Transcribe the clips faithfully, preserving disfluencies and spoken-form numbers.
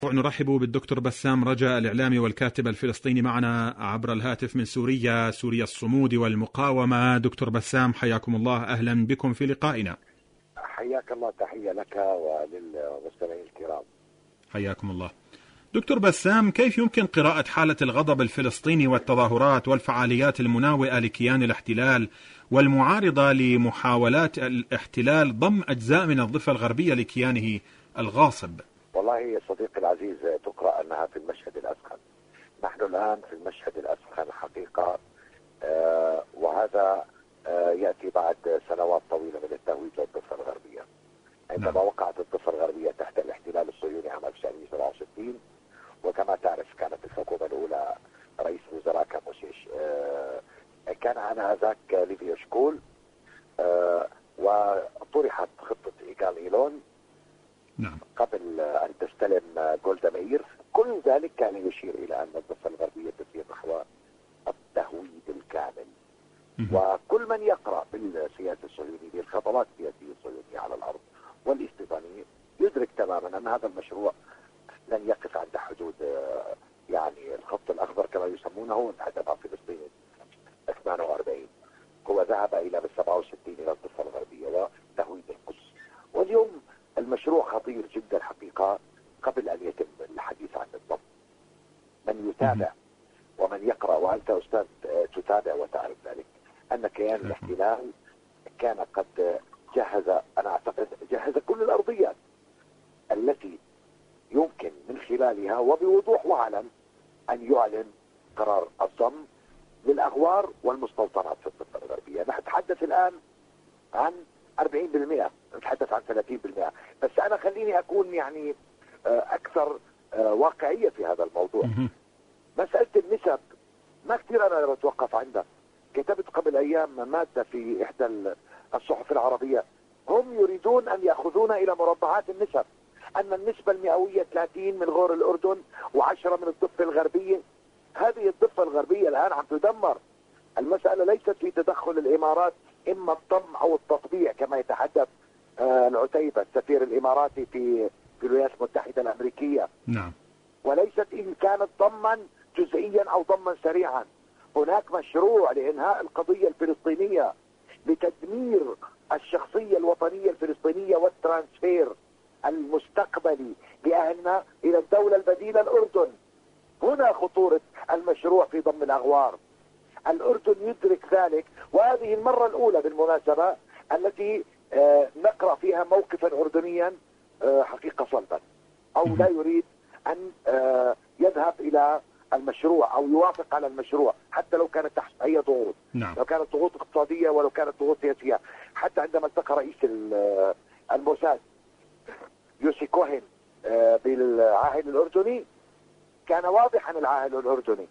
نرحب بالدكتور بسام رجا الإعلامي والكاتب الفلسطيني معنا عبر الهاتف من سوريا، سوريا الصمود والمقاومة. دكتور بسام حياكم الله، أهلا بكم في لقائنا. حياك الله، تحية لك وللمستمعين الكرام. حياكم الله. دكتور بسام، كيف يمكن قراءة حالة الغضب الفلسطيني والتظاهرات والفعاليات المناوئة لكيان الاحتلال والمعارضة لمحاولات الاحتلال ضم أجزاء من الضفة الغربية لكيانه الغاصب؟ والله يا صديقي العزيز، تقرأ أنها في المشهد الأسخن. نحن الآن في المشهد الأسخن حقيقة، آه وهذا آه يأتي بعد سنوات طويلة من التهويد للضفة الغربية. عندما نعم. وقعت الضفة الغربية تحت الاحتلال الصهيوني عام ألف وتسعمئة وسبعة وستين، وكما تعرف كانت الحكومة الأولى رئيس الوزراء كان موسيش، آه كان آنذاك ليفي اشكول، آه وطرحت خطة إيجال إيلون نعم. قبل أن تستلم جولدا مائير. كل ذلك كان يشير إلى أن الضفة الغربية تسير نحو التهويد الكامل. وكل من يقرأ بالسياسة الصهيونية، بالخطوات السياسية الصهيونية على الأرض والاستيطانية، يدرك تماما أن هذا المشروع لن يقف عند حدود يعني الخط الأخضر كما يسمونه عند فلسطين ثمانية وأربعين. هو ذهب إلى بالسبعة وستين إلى الضفة الغربية وتهويد القدس. واليوم المشروع خطير جدا حقيقة. قبل أن يتم الحديث عن الضم، من يتابع ومن يقرأ، وأنت أستاذ تتابع وتعرف ذلك، أن كيان الاحتلال كان قد جهز، أنا أعتقد جهز كل الأرضيات التي يمكن من خلالها وبوضوح وعلن أن يعلن قرار الضم للأغوار والمستوطنات في الضفة الغربية. نتحدث الآن عن أربعين بالمئة، نتحدث عن ثلاثين بالمئة، بس أنا خليني أكون يعني أكثر واقعية في هذا الموضوع. مسألة النسب ما كثير أنا بتوقف عندها. كتبت قبل أيام مادة في إحدى الصحف العربية، هم يريدون أن يأخذون إلى مربعات النسب، أن النسبة المئوية ثلاثين من غور الأردن وعشرة من الضفة الغربية. هذه الضفة الغربية الآن عم تدمر. المسألة ليست في تدخل الإمارات، إما الضم أو التطبيع كما يتحدث آه العتيبة السفير الإماراتي في في الولايات المتحدة الأمريكية. نعم. وليست إن كانت ضما جزئيا أو ضما سريعا. هناك مشروع لإنهاء القضية الفلسطينية، لتدمير الشخصية الوطنية الفلسطينية والترانسفير المستقبلي لأهلنا إلى الدولة البديلة الأردن. هنا خطورة المشروع في ضم الأغوار. الأردن يدرك ذلك، وهذه المرة الأولى بالمناسبة التي آه نقرأ فيها موقفا أردنيا آه حقيقة صلبا، أو لا يريد أن آه يذهب إلى المشروع أو يوافق على المشروع حتى لو كانت تحت أي ضغوط. نعم. لو كانت ضغوط اقتصادية ولو كانت ضغوط سياسية. حتى عندما التقى رئيس الموساد يوسي كوهن آه بالعاهل الأردني، كان واضحا العاهل الأردني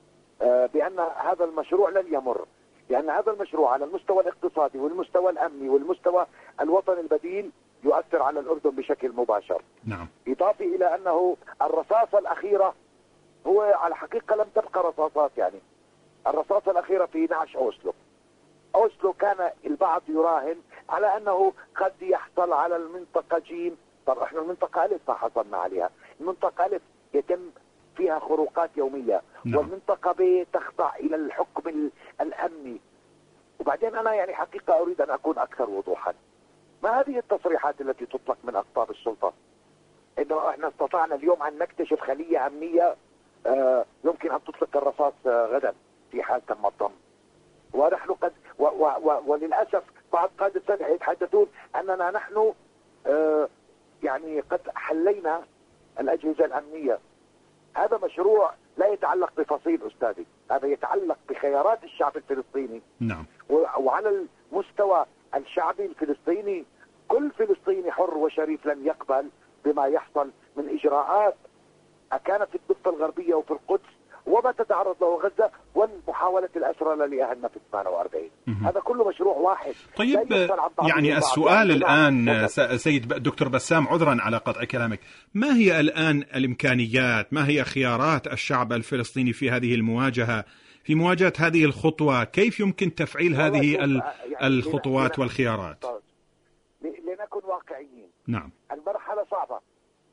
بأن هذا المشروع لن يمر، لأن هذا المشروع على المستوى الاقتصادي والمستوى الأمني والمستوى الوطني البديل يؤثر على الأردن بشكل مباشر. نعم. إضافة إلى أنه الرصاصة الأخيرة، هو على حقيقة لم تبقى رصاصات، يعني الرصاصة الأخيرة في نعش أوسلو. أوسلو كان البعض يراهن على أنه قد يحصل على المنطقة جيم. طب احنا المنطقة ألف ما حصلنا عليها. المنطقة ألف يتم فيها خروقات يومية. نعم. والمنطقة ب تخضع إلى الحكم الأمني. وبعدين أنا يعني حقيقة أريد أن أكون أكثر وضوحا. ما هذه التصريحات التي تطلق من أقطاب السلطة؟ إنه إحنا استطعنا اليوم أن نكتشف خلية أمنية آه يمكن أن تطلق الرصاص آه غدا في حال تم الضم. ونحن قد و و و وللأسف بعض قادة السلاح يتحدثون أننا نحن آه يعني قد حلينا الأجهزة الأمنية. هذا مشروع لا يتعلق بفصيل أستاذي، هذا يتعلق بخيارات الشعب الفلسطيني. نعم. وعلى المستوى الشعبي الفلسطيني، كل فلسطيني حر وشريف لن يقبل بما يحصل من إجراءات كانت في الضفة الغربية وفي القدس وما تتعرض له غزة ومحاولة الأسرى لأهلنا في ثمانية وأربعين. هذا كله مشروع واحد. طيب يعني السؤال الآن سيد دكتور بسام، عذرا على قطع كلامك، ما هي الآن الإمكانيات، ما هي خيارات الشعب الفلسطيني في هذه المواجهة، في مواجهة هذه الخطوة؟ كيف يمكن تفعيل هذه الخطوات والخيارات؟ لنكن واقعيين. نعم. المرحلة صعبة،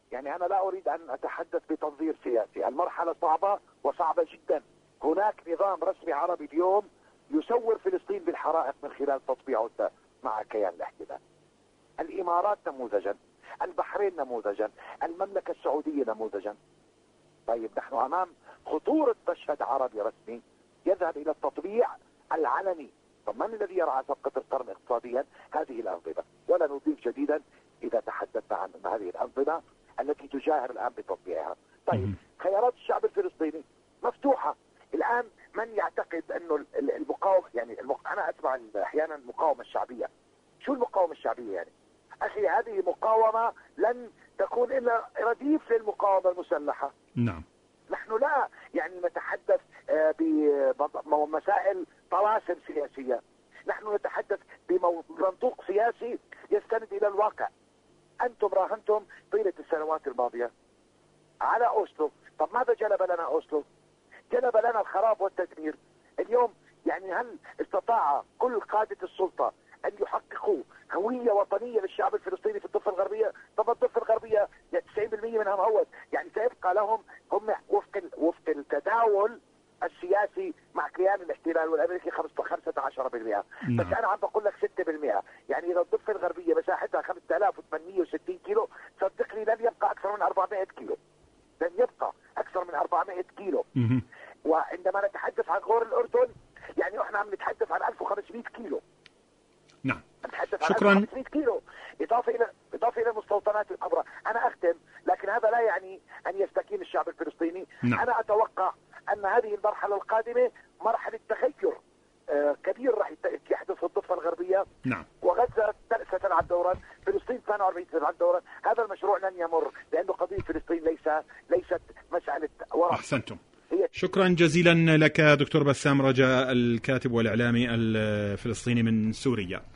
يعني أنا لا أريد أن أتحدث بتنظير سياسي. المرحلة صعبة وصعبة جدا. هناك نظام رسمي عربي اليوم يسور فلسطين بالحرائق من خلال تطبيعه مع كيان الاحتلال. الإمارات نموذجا، البحرين نموذجا، المملكة السعودية نموذجا. طيب نحن أمام خطورة مشهد عربي رسمي يذهب إلى التطبيع العلني. طب من الذي يرعى صفقة القرن اقتصاديا؟ هذه الأنظمة. ولا نضيف جديدا إذا تحدثنا عن هذه الأنظمة التي تجاهر الآن بتطبيعها. طيب خيارات الشعب الفلسطيني مفتوحة الآن. من يعتقد أنه المقاومة، يعني المق... أنا أسمع أحيانا المقاومة الشعبية. شو المقاومة الشعبية يعني؟ أخي هذه مقاومة لن تكون إلا رديف للمقاومة المسلحة. نعم. نحن لا يعني نتحدث بمسائل طلاسم سياسية. نحن نتحدث بمنطوق سياسي يستند إلى الواقع. أنتم راهنتم طيلة السنوات الماضية على أوسلو. طب ماذا جلب لنا أوسلو؟ جلب لنا الخراب والتدمير. اليوم يعني هل استطاع كل قادة السلطة أن يحققوا هوية وطنية للشعب الفلسطيني في الضفة الغربية؟ طب الضفة الغربية تسعين بالمئة منها مهود، يعني سيبقى لهم هم وفق وفق التداول السياسي مع كيان الاحتلال والامريكي خمسة عشر بالمئة. بس انا عم بقول لك ستة بالمئة. يعني اذا الضفه الغربيه مساحتها خمسة آلاف وثمانمئة وستين كيلو، صدقني لن يبقى اكثر من أربعمئة كيلو. لن يبقى اكثر من أربعمئة كيلو. وعندما نتحدث عن غور الاردن يعني احنا عم نتحدث عن ألف وخمسمئة كيلو. نعم. نتحدث شكرا. عن ألف وخمسمئة كيلو اضافه الى اضافه الى المستوطنات الكبرى. انا اختم، لكن هذا لا يعني ان يستكين الشعب الفلسطيني. نعم. انا اتوقع ان هذه المرحله القادمه مرحله تغير آه كبير راح يحدث في الضفه الغربيه. نعم. وغزه ستلعب دورا، فلسطين اثنين وأربعين تلعب دورا. هذا المشروع لن يمر لانه قضيه فلسطين ليس ليست مساله ورق. احسنتم. شكرا جزيلا لك دكتور بسام رجاء، الكاتب والاعلامي الفلسطيني من سوريا.